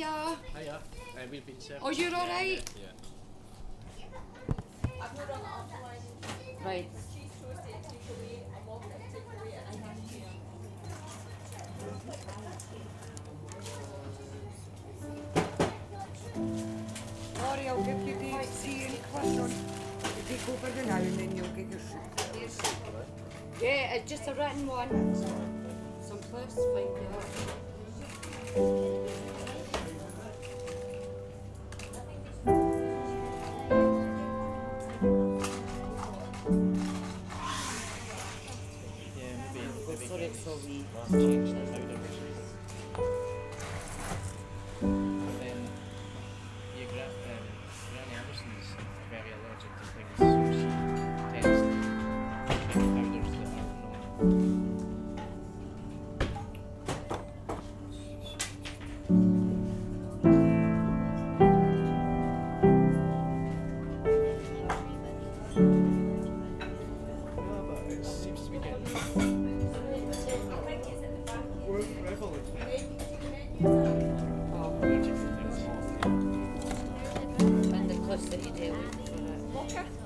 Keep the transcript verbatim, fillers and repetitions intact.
Hiya. Hiya. Uh, we've been served. Oh, you're all right? Yeah. I've not done the underline. Right. Cheese toasty and takeaway, a mocha takeaway, and a cashew. Laurie, I'll give you the tea and croissant. You take over the now and then you'll get your soup. Yeah, it's just a written one. Some plus, find out. Yeah, maybe. maybe Sorry, it's so wee. change the powder version. And then, yeah, Gra- um, Granny Anderson's very allergic to things, so she tends to pick powders that are known. No, but it seems to be getting more prevalent. Allergic to things. And the plus that you deal with for it. Mocha?